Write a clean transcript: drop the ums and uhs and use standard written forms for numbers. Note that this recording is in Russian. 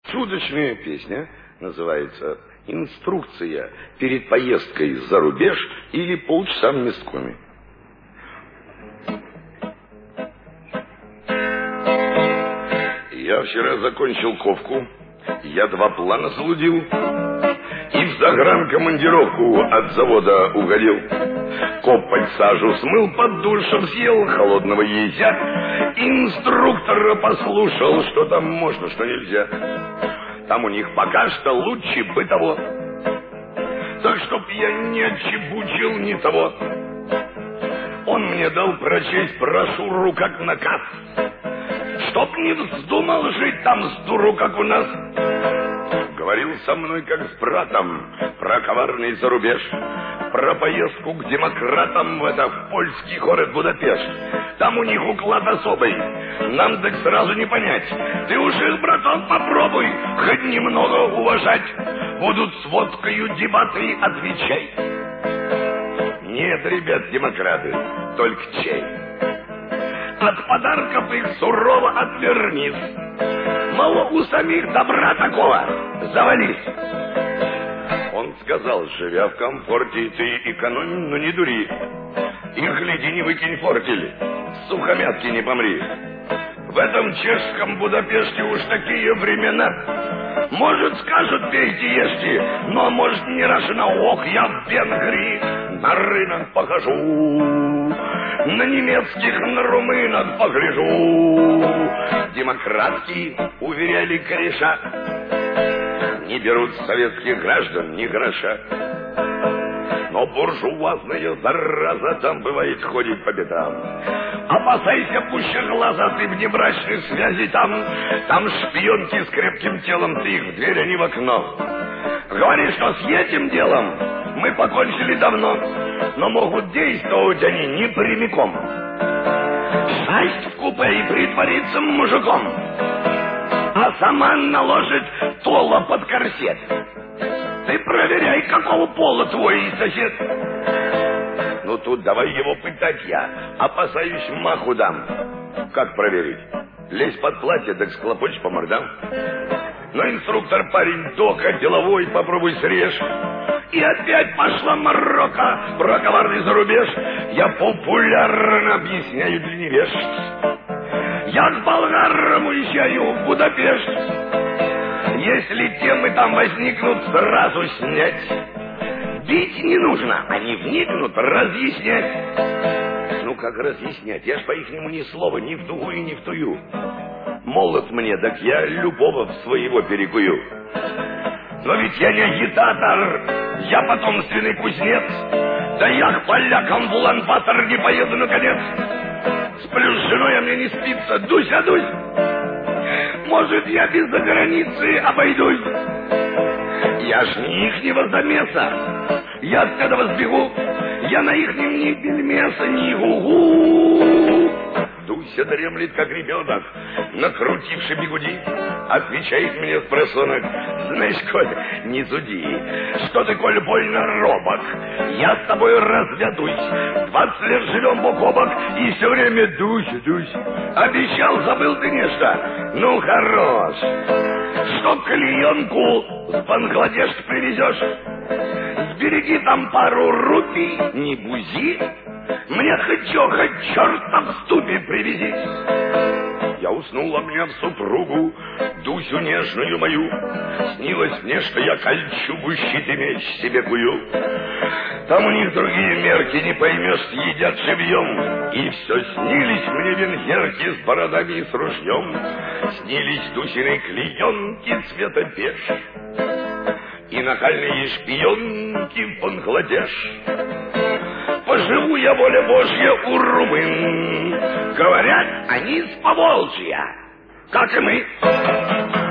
Шуточная песня называется «Инструкция перед поездкой за рубеж» или «Полчаса в месткоме». Я вчера закончил ковку, я 2 плана залудил и в загранкомандировку от завода угодил. Копоть сажу смыл, под душем съел холодного езя, инструктора послушал, что там можно, что нельзя. Там у них пока что лучше бы того, так чтоб я не отчебучил ни того. Он мне дал прочесть брошюру как наказ, чтоб не вздумал жить там с дуру, как у нас. Говорил со мной как с братом про коварный зарубеж, про поездку к демократам в в польский город Будапешт. Там у них уклад особый, нам так сразу не понять. Ты уж их, братан, попробуй хоть немного уважать. Будут с водкою дебаты, отвечай. Нет, ребят, демократы, только чай. От подарков их сурово отвернись. Мало у самих добра такого, завались. Он сказал, живя в комфорте, ты экономим, но не дури. И гляди, не выкинь фортель, сухомятки не помри. В этом чешском Будапеште уж такие времена. Может, скажут, пейте, ешьте, но, может, не рожна. Ох, я в Венгрии на рынок похожу, на немецких, на румынок погляжу. Демократки, уверяли кореша, не берут советских граждан ни гроша. Но буржуазная зараза там, бывает, ходит по пятам. Опасайся пуще глаза ты внебрачной связи там. Там шпионки с крепким телом, ты их в дверь, а не в окно. Говоришь, что с этим делом мы покончили давно, но могут действовать они не прямиком. Сесть в купе и притвориться мужиком, а сама наложит толо под корсет. Ты проверяй, какого пола твой сосед. Ну тут давай его пытать я, опасаюсь, маху дам. Как проверить? Лезь под платье, так схлопочь по мордам. Но инструктор парень дока, деловой, попробуй срежь. И опять пошла морока про коварный зарубеж. Я популярно объясняю для невежд. Я с болгаром уезжаю в Будапешт. Если темы там возникнут, сразу снять. Бить не нужно, они вникнут, разъяснять. Ну как разъяснять? Я ж по-ихнему ни слова, ни в дугу и ни в тую. Молод мне, так я любого в своего перекую. Но ведь я не агитатор, я потомственный кузнец. Да я к полякам в Улан-Батор не поеду наконец. Сплю с женой, а мне не спится. Дуся, Дусь, может, я без заграницы обойдусь. Я ж не ихнего замеса, я от этого сбегу. Я на ихнем ни бельмеса, ни гугу. Дуся дремлет, как ребенок, накрутивший бигуди. Отвечает мне спросонок: знаешь, Коль, не зуди, что ты, Коль, больно робок. Я с тобой разведусь, 20 лет живем бок о бок, и все время Дуся, Дусь. Обещал, забыл ты нечто? Ну, хорош. Что клеенку с Бангладеш привезешь? Сбереги там пару рупий, не бузи. Мне хоть черта в ступе привези. Я уснул, обняв супругу, Дусю нежную мою. Снилось мне, что я кольчугу, щит и меч себе кую. Там у них другие мерки, не поймешь, съедят живьем. И все снились мне венгерки с бородами и с ружьем. Снились Дусиной клеенки цвета беж и нахальные шпионки в Бангладеш. Поживу я, воля Божья, у румын. Говорят, они с Поволжья, как и мы.